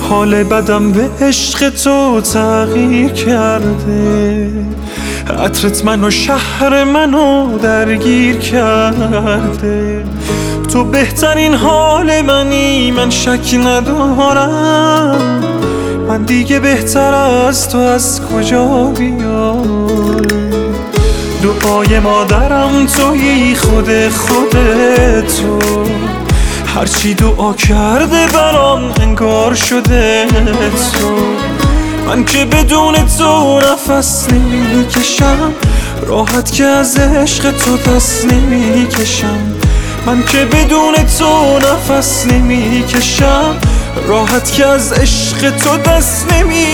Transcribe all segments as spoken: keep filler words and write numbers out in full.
حال بدم به عشق تو تغییر کرده، عطرت منو شهر منو درگیر کرده. تو بهترین حال منی، من شک ندارم. من دیگه بهتر از تو از کجا بیارم؟ دعای مادرم تویی، خود خودتو. هرچی دعا کرده برام انگار شده تو. من که بدون تو نفس نمیکشم، راحت که از عشق تو دست نمیکشم. من که بدون تو نفس نمیکشم، راحت که از عشق تو دست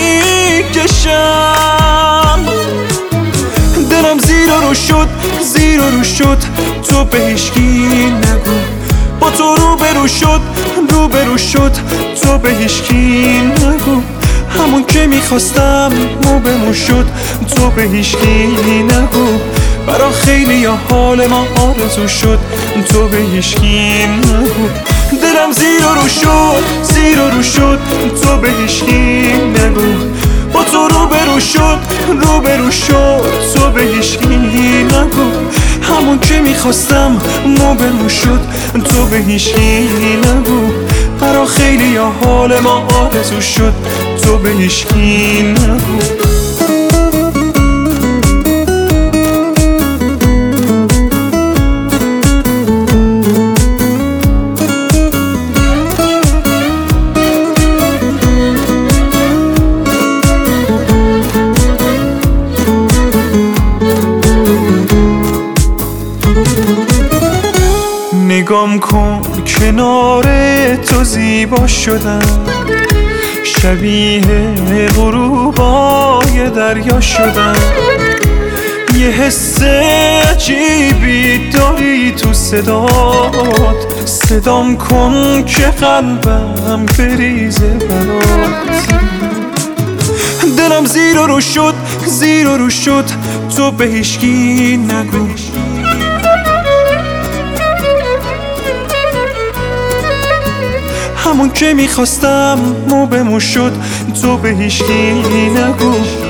نمیکشم. دلم زیر و رو شد، زیر و رو شد، تو به هیچکی نگو. با تو روبرو شد، روبرو شد، تو به هیچکی نگو. همون که میخواستم مو به مو شد، تو به هیچکی نگو. برا خیلی یا حال ما آرزو شد، تو به هیچکی نگو. دلم زیر و رو شد، زیر و رو شد، تو به هیچکی نگو. با تو روبرو شد، روبرو شد، تو به هیچکی نگو. همون که میخواستم مو به مو شد، تو به هیچکی نگو. برا خیلی یا حال ما آرزو شد، تو به هیچکی نگو. نگام کن کنار تو زیبا شدم، شبیه غروبای دریا شدم. یه حس عجیبی داری تو صدات، صدام کن که قلبم بریزه برات. دلم زیر و رو شد، زیر و رو شد، تو به هیچکی نگو. همون که میخواستم مو به مو شد، تو به هیچکی نگو.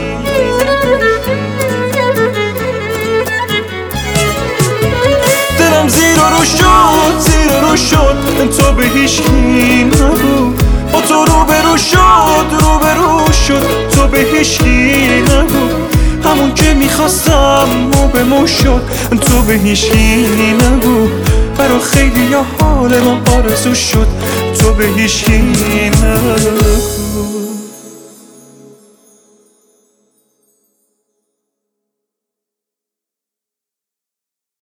دلم زیر و رو شد، زیر و رو شد، تو به هیچکی نگو. با تو روبرو شد، روبرو شد، تو به هیچکی نگو. همون که میخواستم مو به مو شد، تو به هیچکی نگو. برا خیلی یا حال ما آرزو شد، تو به هیچکی نگو.